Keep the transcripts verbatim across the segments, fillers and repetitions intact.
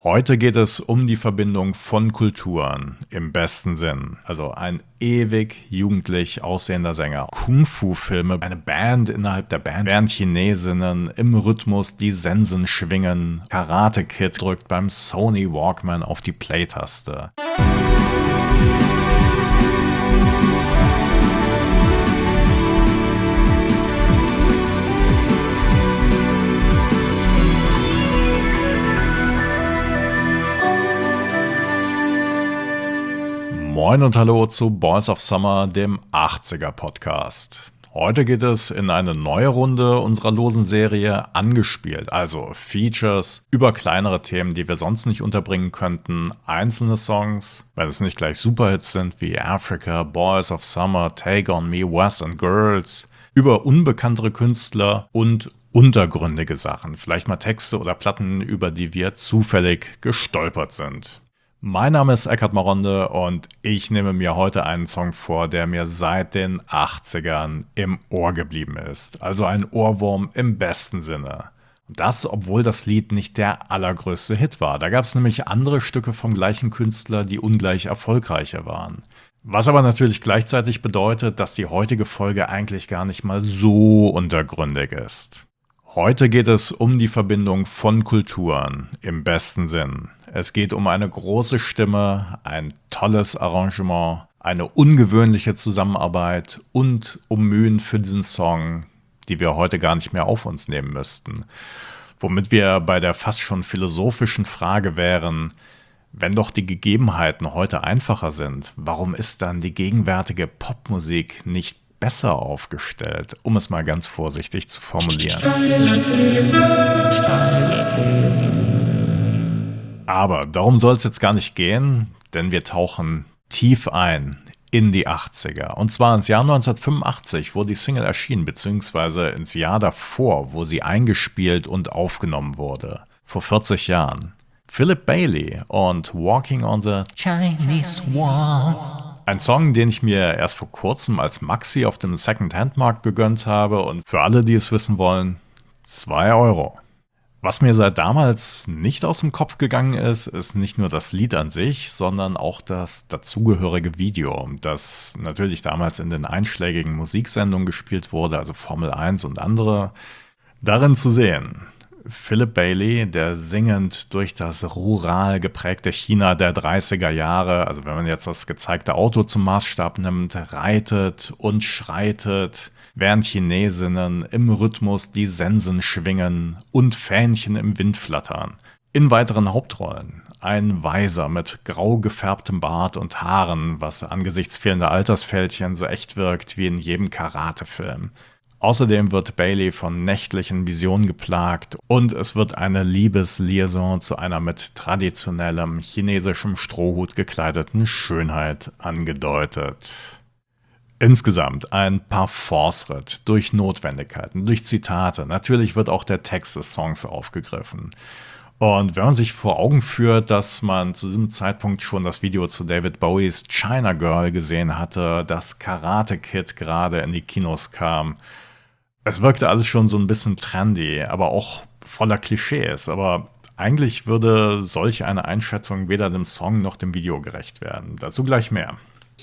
Heute geht es um die Verbindung von Kulturen im besten Sinn. Also ein ewig jugendlich aussehender Sänger. Kung-Fu-Filme, eine Band innerhalb der Band, während Chinesinnen im Rhythmus die Sensen schwingen. Karate Kid drückt beim Sony Walkman auf die Play-Taste. Moin und hallo zu Boys of Summer, dem achtziger Podcast. Heute geht es in eine neue Runde unserer losen Serie Angespielt, also Features über kleinere Themen, die wir sonst nicht unterbringen könnten, einzelne Songs, wenn es nicht gleich Superhits sind wie Africa, Boys of Summer, Take on Me, West and Girls, über unbekanntere Künstler und untergründige Sachen, vielleicht mal Texte oder Platten, über die wir zufällig gestolpert sind. Mein Name ist Eckhard Maronde und ich nehme mir heute einen Song vor, der mir seit den achtzigern im Ohr geblieben ist. Also ein Ohrwurm im besten Sinne. Und das, obwohl das Lied nicht der allergrößte Hit war. Da gab es nämlich andere Stücke vom gleichen Künstler, die ungleich erfolgreicher waren. Was aber natürlich gleichzeitig bedeutet, dass die heutige Folge eigentlich gar nicht mal so untergründig ist. Heute geht es um die Verbindung von Kulturen im besten Sinn. Es geht um eine große Stimme, ein tolles Arrangement, eine ungewöhnliche Zusammenarbeit und um Mühen für diesen Song, die wir heute gar nicht mehr auf uns nehmen müssten. Womit wir bei der fast schon philosophischen Frage wären, wenn doch die Gegebenheiten heute einfacher sind, warum ist dann die gegenwärtige Popmusik nicht besser aufgestellt, um es mal ganz vorsichtig zu formulieren. Aber darum soll es jetzt gar nicht gehen, denn wir tauchen tief ein in die achtziger. Und zwar ins Jahr neunzehnhundertfünfundachtzig, wo die Single erschien, beziehungsweise ins Jahr davor, wo sie eingespielt und aufgenommen wurde. Vor vierzig Jahren. Philip Bailey und Walking on the Chinese Wall. Ein Song, den ich mir erst vor kurzem als Maxi auf dem Second-Hand-Markt gegönnt habe und für alle, die es wissen wollen, zwei Euro. Was mir seit damals nicht aus dem Kopf gegangen ist, ist nicht nur das Lied an sich, sondern auch das dazugehörige Video, das natürlich damals in den einschlägigen Musiksendungen gespielt wurde, also Formel eins und andere, darin zu sehen. Philip Bailey, der singend durch das rural geprägte China der dreißiger Jahre, also wenn man jetzt das gezeigte Auto zum Maßstab nimmt, reitet und schreitet, während Chinesinnen im Rhythmus die Sensen schwingen und Fähnchen im Wind flattern. In weiteren Hauptrollen ein Weiser mit grau gefärbtem Bart und Haaren, was angesichts fehlender Altersfältchen so echt wirkt wie in jedem Karatefilm. Außerdem wird Bailey von nächtlichen Visionen geplagt und es wird eine Liebesliaison zu einer mit traditionellem chinesischem Strohhut gekleideten Schönheit angedeutet. Insgesamt ein Parforce-Ritt durch Notwendigkeiten, durch Zitate. Natürlich wird auch der Text des Songs aufgegriffen. Und wenn man sich vor Augen führt, dass man zu diesem Zeitpunkt schon das Video zu David Bowies China Girl gesehen hatte, dass Karate Kid gerade in die Kinos kam, es wirkte alles schon so ein bisschen trendy, aber auch voller Klischees. Aber eigentlich würde solch eine Einschätzung weder dem Song noch dem Video gerecht werden. Dazu gleich mehr.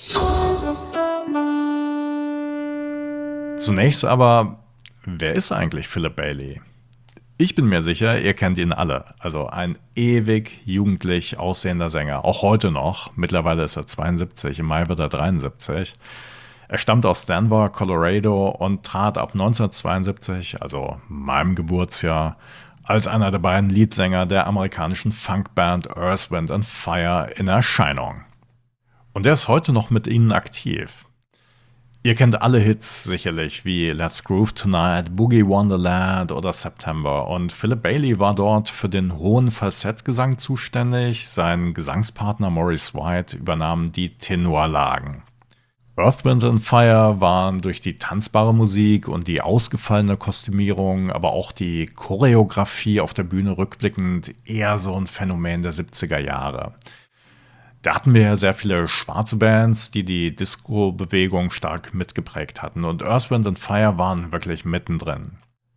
Zunächst aber, wer ist eigentlich Philip Bailey? Ich bin mir sicher, ihr kennt ihn alle. Also ein ewig jugendlich aussehender Sänger, auch heute noch. Mittlerweile ist er zweiundsiebzig, im Mai wird er dreiundsiebzig. Er stammt aus Denver, Colorado und trat ab neunzehnhundertzweiundsiebzig, also meinem Geburtsjahr, als einer der beiden Leadsänger der amerikanischen Funkband Earth, Wind and Fire in Erscheinung. Und er ist heute noch mit ihnen aktiv. Ihr kennt alle Hits sicherlich, wie Let's Groove Tonight, Boogie Wonderland oder September. Und Philip Bailey war dort für den hohen Falsettgesang zuständig. Sein Gesangspartner Maurice White übernahm die Tenorlagen. Earth, Wind and Fire waren durch die tanzbare Musik und die ausgefallene Kostümierung, aber auch die Choreografie auf der Bühne rückblickend eher so ein Phänomen der siebziger Jahre. Da hatten wir ja sehr viele schwarze Bands, die die Disco-Bewegung stark mitgeprägt hatten und Earth, Wind and Fire waren wirklich mittendrin.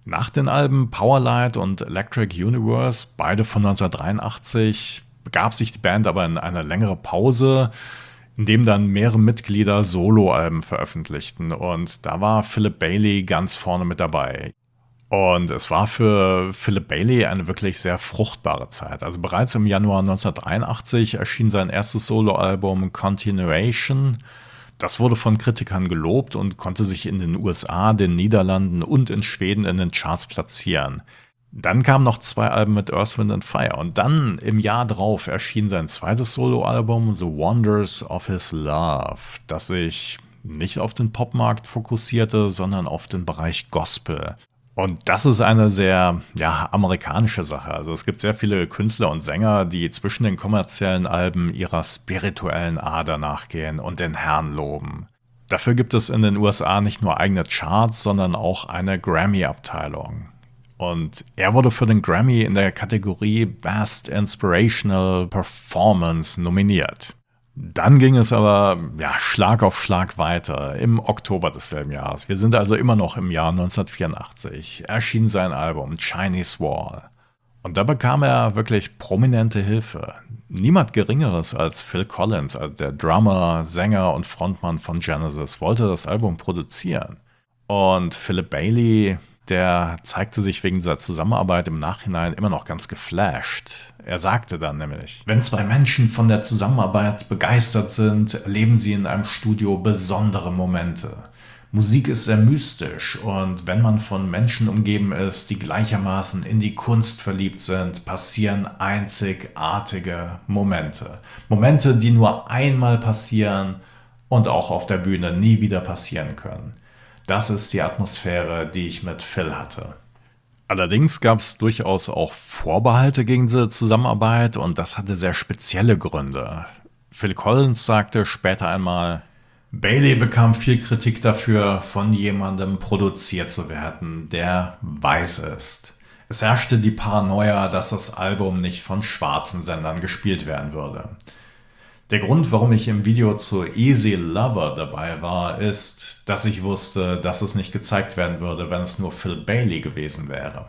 Nach den Alben Powerlight und Electric Universe, beide von neunzehnhundertdreiundachtzig, begab sich die Band aber in eine längere Pause, in dem dann mehrere Mitglieder Soloalben veröffentlichten. Und da war Philip Bailey ganz vorne mit dabei. Und es war für Philip Bailey eine wirklich sehr fruchtbare Zeit. Also bereits im Januar neunzehnhundertdreiundachtzig erschien sein erstes Soloalbum Continuation. Das wurde von Kritikern gelobt und konnte sich in den U S A, den Niederlanden und in Schweden in den Charts platzieren. Dann kamen noch zwei Alben mit Earth, Wind and Fire und dann im Jahr drauf erschien sein zweites Soloalbum The Wonders of His Love, das sich nicht auf den Popmarkt fokussierte, sondern auf den Bereich Gospel. Und das ist eine sehr ja, amerikanische Sache. Also es gibt sehr viele Künstler und Sänger, die zwischen den kommerziellen Alben ihrer spirituellen Ader nachgehen und den Herrn loben. Dafür gibt es in den U S A nicht nur eigene Charts, sondern auch eine Grammy-Abteilung. Und er wurde für den Grammy in der Kategorie Best Inspirational Performance nominiert. Dann ging es aber ja, Schlag auf Schlag weiter im Oktober desselben Jahres. Wir sind also immer noch im Jahr neunzehnhundertvierundachtzig. Erschien sein Album Chinese Wall. Und da bekam er wirklich prominente Hilfe. Niemand Geringeres als Phil Collins, also der Drummer, Sänger und Frontmann von Genesis, wollte das Album produzieren. Und Philip Bailey, der zeigte sich wegen dieser Zusammenarbeit im Nachhinein immer noch ganz geflasht. Er sagte dann nämlich: Wenn zwei Menschen von der Zusammenarbeit begeistert sind, erleben sie in einem Studio besondere Momente. Musik ist sehr mystisch und wenn man von Menschen umgeben ist, die gleichermaßen in die Kunst verliebt sind, passieren einzigartige Momente. Momente, die nur einmal passieren und auch auf der Bühne nie wieder passieren können. Das ist die Atmosphäre, die ich mit Phil hatte. Allerdings gab es durchaus auch Vorbehalte gegen diese Zusammenarbeit und das hatte sehr spezielle Gründe. Phil Collins sagte später einmal: Bailey bekam viel Kritik dafür, von jemandem produziert zu werden, der weiß ist. Es herrschte die Paranoia, dass das Album nicht von schwarzen Sendern gespielt werden würde. Der Grund, warum ich im Video zu Easy Lover dabei war, ist, dass ich wusste, dass es nicht gezeigt werden würde, wenn es nur Phil Bailey gewesen wäre.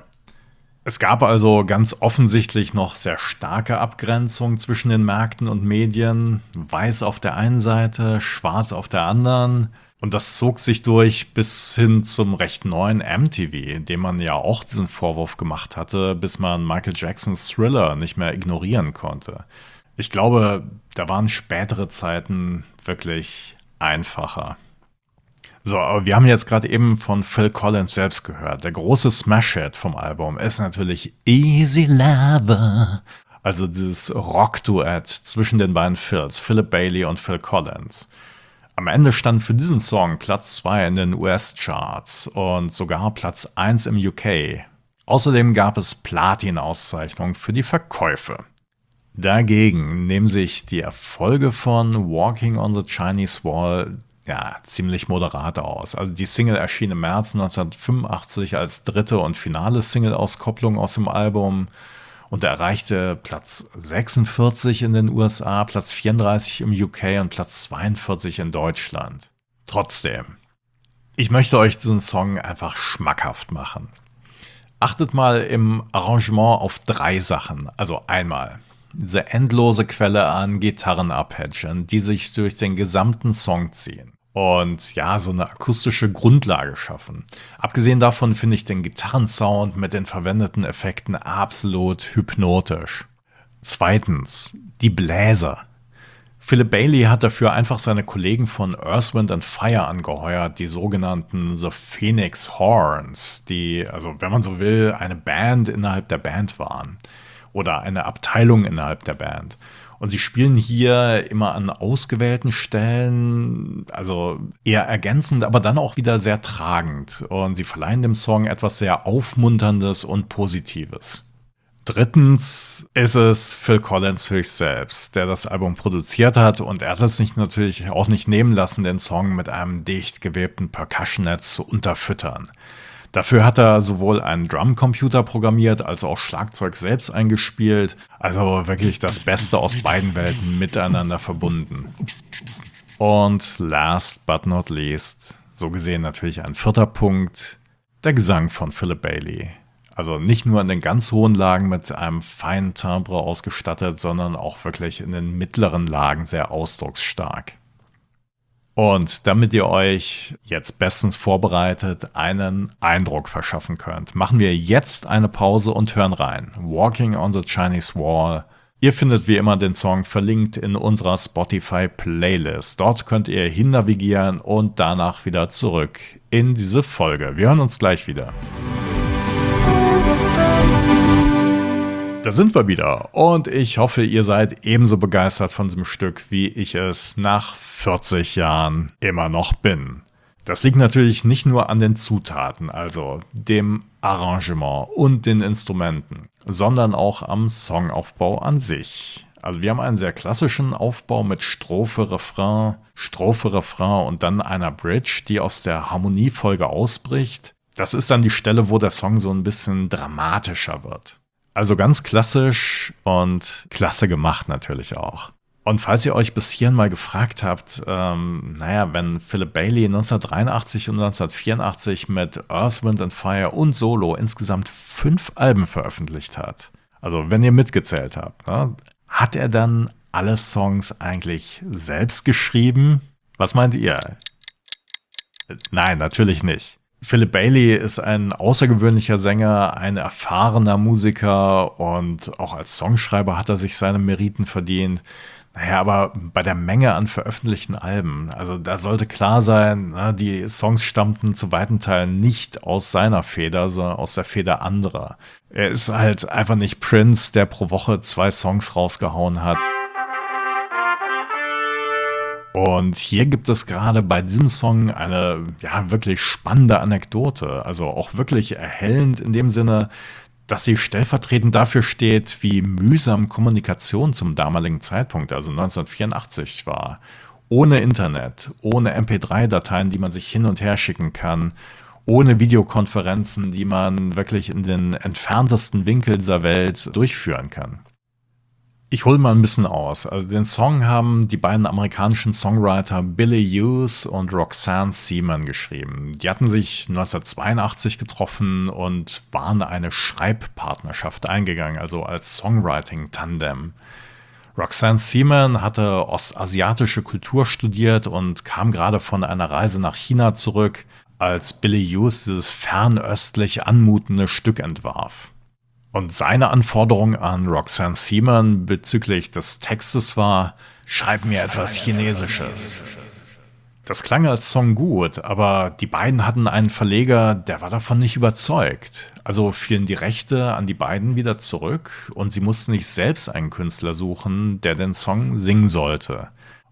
Es gab also ganz offensichtlich noch sehr starke Abgrenzung zwischen den Märkten und Medien. Weiß auf der einen Seite, schwarz auf der anderen. Und das zog sich durch bis hin zum recht neuen M T V, dem man ja auch diesen Vorwurf gemacht hatte, bis man Michael Jacksons Thriller nicht mehr ignorieren konnte. Ich glaube, da waren spätere Zeiten wirklich einfacher. So, aber wir haben jetzt gerade eben von Phil Collins selbst gehört. Der große Smash-Hit vom Album ist natürlich Easy Lover. Also dieses Rock-Duett zwischen den beiden Phils, Philip Bailey und Phil Collins. Am Ende stand für diesen Song Platz zwei in den U S-Charts und sogar Platz eins im U K. Außerdem gab es Platin-Auszeichnungen für die Verkäufe. Dagegen nehmen sich die Erfolge von Walking on the Chinese Wall ja ziemlich moderat aus. Also die Single erschien im März neunzehnhundertfünfundachtzig als dritte und finale Single-Auskopplung aus dem Album und erreichte Platz sechsundvierzig in den U S A, Platz vierunddreißig im U K und Platz zweiundvierzig in Deutschland. Trotzdem, ich möchte euch diesen Song einfach schmackhaft machen. Achtet mal im Arrangement auf drei Sachen. Also einmal diese endlose Quelle an Gitarrenarpeggien, die sich durch den gesamten Song ziehen und ja, so eine akustische Grundlage schaffen. Abgesehen davon finde ich den Gitarrensound mit den verwendeten Effekten absolut hypnotisch. Zweitens, die Bläser. Philip Bailey hat dafür einfach seine Kollegen von Earth, Wind and Fire angeheuert, die sogenannten The Phoenix Horns, die, also wenn man so will, eine Band innerhalb der Band waren. Oder eine Abteilung innerhalb der Band. Und sie spielen hier immer an ausgewählten Stellen, also eher ergänzend, aber dann auch wieder sehr tragend. Und sie verleihen dem Song etwas sehr Aufmunterndes und Positives. Drittens ist es Phil Collins höchst selbst, der das Album produziert hat. Und er hat es sich natürlich auch nicht nehmen lassen, den Song mit einem dicht gewebten Percussion-Netz zu unterfüttern. Dafür hat er sowohl einen Drumcomputer programmiert, als auch Schlagzeug selbst eingespielt. Also wirklich das Beste aus beiden Welten miteinander verbunden. Und last but not least, so gesehen natürlich ein vierter Punkt, Der Gesang von Philip Bailey. Also nicht nur in den ganz hohen Lagen mit einem feinen Timbre ausgestattet, sondern auch wirklich in den mittleren Lagen sehr ausdrucksstark. Und damit ihr euch jetzt bestens vorbereitet einen Eindruck verschaffen könnt, machen wir jetzt eine Pause und hören rein. Walking on the Chinese Wall. Ihr findet wie immer den Song verlinkt in unserer Spotify-Playlist. Dort könnt ihr hin navigieren und danach wieder zurück in diese Folge. Wir hören uns gleich wieder. Da sind wir wieder und ich hoffe, ihr seid ebenso begeistert von diesem Stück, wie ich es nach vierzig Jahren immer noch bin. Das liegt natürlich nicht nur an den Zutaten, also dem Arrangement und den Instrumenten, sondern auch am Songaufbau an sich. Also wir haben einen sehr klassischen Aufbau mit Strophe, Refrain, Strophe, Refrain und dann einer Bridge, die aus der Harmoniefolge ausbricht. Das ist dann die Stelle, wo der Song so ein bisschen dramatischer wird. Also ganz klassisch und klasse gemacht natürlich auch. Und falls ihr euch bis hierhin mal gefragt habt, ähm, naja, wenn Philip Bailey neunzehnhundertdreiundachtzig und neunzehnhundertvierundachtzig mit Earth, Wind and Fire und Solo insgesamt fünf Alben veröffentlicht hat, also wenn ihr mitgezählt habt, ne, hat er dann alle Songs eigentlich selbst geschrieben? Was meint ihr? Nein, natürlich nicht. Philip Bailey ist ein außergewöhnlicher Sänger, ein erfahrener Musiker und auch als Songschreiber hat er sich seine Meriten verdient. Naja, aber bei der Menge an veröffentlichten Alben, also da sollte klar sein, die Songs stammten zu weiten Teilen nicht aus seiner Feder, sondern aus der Feder anderer. Er ist halt einfach nicht Prince, der pro Woche zwei Songs rausgehauen hat. Und hier gibt es gerade bei diesem Song eine ja wirklich spannende Anekdote, also auch wirklich erhellend in dem Sinne, dass sie stellvertretend dafür steht, wie mühsam Kommunikation zum damaligen Zeitpunkt, also neunzehnhundertvierundachtzig war. Ohne Internet, ohne M P drei Dateien, die man sich hin und her schicken kann, ohne Videokonferenzen, die man wirklich in den entferntesten Winkeln dieser Welt durchführen kann. Ich hole mal ein bisschen aus. Also den Song haben die beiden amerikanischen Songwriter Billy Hughes und Roxanne Seaman geschrieben. Die hatten sich neunzehnhundertzweiundachtzig getroffen und waren eine Schreibpartnerschaft eingegangen, also als Songwriting-Tandem. Roxanne Seaman hatte ostasiatische Kultur studiert und kam gerade von einer Reise nach China zurück, als Billy Hughes dieses fernöstlich anmutende Stück entwarf. Und seine Anforderung an Roxanne Seaman bezüglich des Textes war, schreib mir etwas Chinesisches. Das klang als Song gut, aber die beiden hatten einen Verleger, der war davon nicht überzeugt. Also fielen die Rechte an die beiden wieder zurück und sie mussten sich selbst einen Künstler suchen, der den Song singen sollte.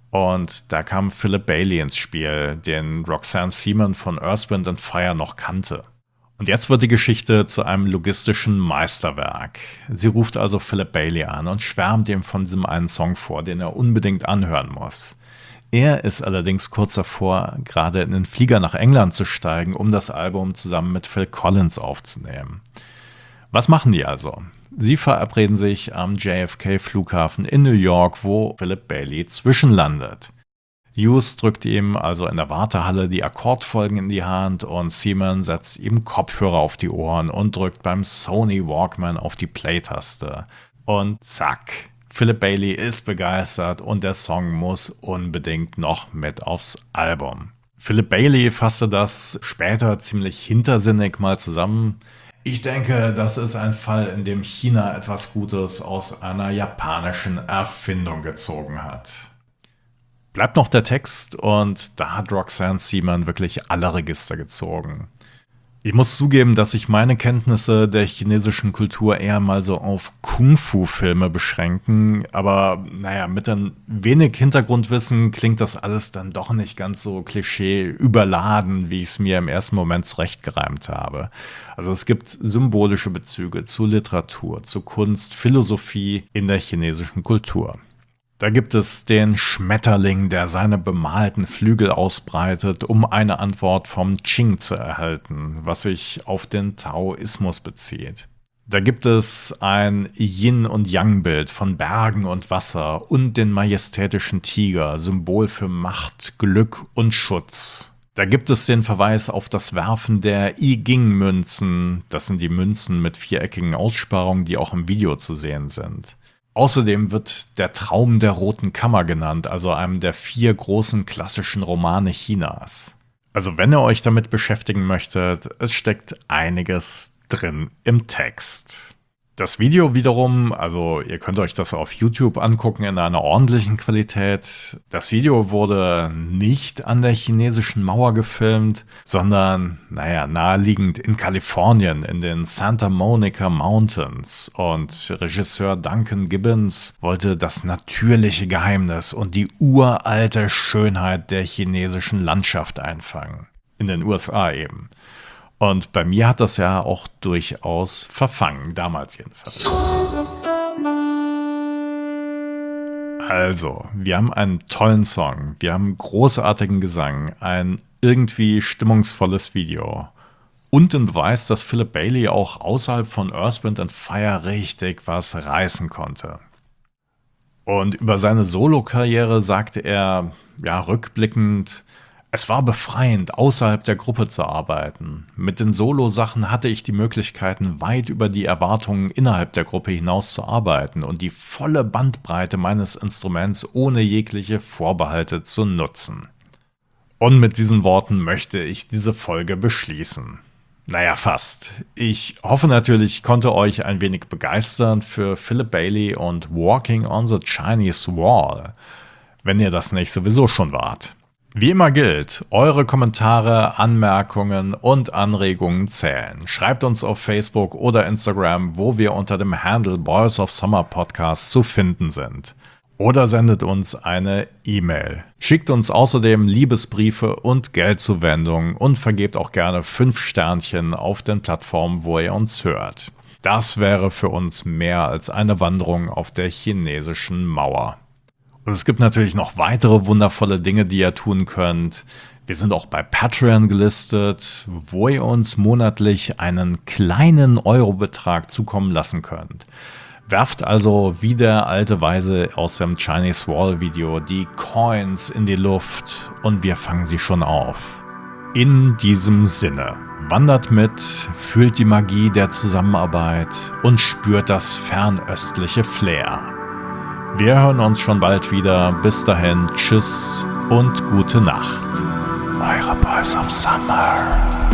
Und da kam Philip Bailey ins Spiel, den Roxanne Seaman von Earth, Wind and Fire noch kannte. Und jetzt wird die Geschichte zu einem logistischen Meisterwerk. Sie ruft also Philip Bailey an und schwärmt ihm von diesem einen Song vor, den er unbedingt anhören muss. Er ist allerdings kurz davor, gerade in den Flieger nach England zu steigen, um das Album zusammen mit Phil Collins aufzunehmen. Was machen die also? Sie verabreden sich am J F K-Flughafen in New York, wo Philip Bailey zwischenlandet. Hughes drückt ihm also in der Wartehalle die Akkordfolgen in die Hand und Seaman setzt ihm Kopfhörer auf die Ohren und drückt beim Sony Walkman auf die Play-Taste. Und zack, Philip Bailey ist begeistert und der Song muss unbedingt noch mit aufs Album. Philip Bailey fasste das später ziemlich hintersinnig mal zusammen. Ich denke, das ist ein Fall, in dem China etwas Gutes aus einer japanischen Erfindung gezogen hat. Bleibt noch der Text und da hat Roxanne Seaman wirklich alle Register gezogen. Ich muss zugeben, dass sich meine Kenntnisse der chinesischen Kultur eher mal so auf Kung-Fu-Filme beschränken, aber naja, mit ein wenig Hintergrundwissen klingt das alles dann doch nicht ganz so Klischee überladen, wie ich es mir im ersten Moment zurechtgereimt habe. Also es gibt symbolische Bezüge zu Literatur, zu Kunst, Philosophie in der chinesischen Kultur. Da gibt es den Schmetterling, der seine bemalten Flügel ausbreitet, um eine Antwort vom Qing zu erhalten, was sich auf den Taoismus bezieht. Da gibt es ein Yin- und Yang-Bild von Bergen und Wasser und den majestätischen Tiger, Symbol für Macht, Glück und Schutz. Da gibt es den Verweis auf das Werfen der I-Ging-Münzen. Das sind die Münzen mit viereckigen Aussparungen, die auch im Video zu sehen sind. Außerdem wird der Traum der Roten Kammer genannt, also einem der vier großen klassischen Romane Chinas. Also wenn ihr euch damit beschäftigen möchtet, es steckt einiges drin im Text. Das Video wiederum, also ihr könnt euch das auf YouTube angucken in einer ordentlichen Qualität. Das Video wurde nicht an der chinesischen Mauer gefilmt, sondern, naja, naheliegend in Kalifornien, in den Santa Monica Mountains. Und Regisseur Duncan Gibbons wollte das natürliche Geheimnis und die uralte Schönheit der chinesischen Landschaft einfangen. In den U S A eben. Und bei mir hat das ja auch durchaus verfangen, damals jedenfalls. Also, wir haben einen tollen Song, wir haben großartigen Gesang, ein irgendwie stimmungsvolles Video und den Beweis, dass Philip Bailey auch außerhalb von Earth, Wind and Fire richtig was reißen konnte. Und über seine Solokarriere sagte er, ja, rückblickend: Es war befreiend, außerhalb der Gruppe zu arbeiten. Mit den Solo-Sachen hatte ich die Möglichkeiten, weit über die Erwartungen innerhalb der Gruppe hinaus zu arbeiten und die volle Bandbreite meines Instruments ohne jegliche Vorbehalte zu nutzen. Und mit diesen Worten möchte ich diese Folge beschließen. Naja, fast. Ich hoffe natürlich, ich konnte euch ein wenig begeistern für Philip Bailey und Walking on the Chinese Wall, wenn ihr das nicht sowieso schon wart. Wie immer gilt, eure Kommentare, Anmerkungen und Anregungen zählen. Schreibt uns auf Facebook oder Instagram, wo wir unter dem Handle Boys of Summer Podcast zu finden sind. Oder sendet uns eine E-Mail. Schickt uns außerdem Liebesbriefe und Geldzuwendungen und vergebt auch gerne fünf Sternchen auf den Plattformen, wo ihr uns hört. Das wäre für uns mehr als eine Wanderung auf der chinesischen Mauer. Und es gibt natürlich noch weitere wundervolle Dinge, die ihr tun könnt. Wir sind auch bei Patreon gelistet, wo ihr uns monatlich einen kleinen Eurobetrag zukommen lassen könnt. Werft also wie der alte Weise aus dem Chinese Wall Video die Coins in die Luft und wir fangen sie schon auf. In diesem Sinne, wandert mit, fühlt die Magie der Zusammenarbeit und spürt das fernöstliche Flair. Wir hören uns schon bald wieder. Bis dahin, tschüss und gute Nacht. Eure Boys of Summer.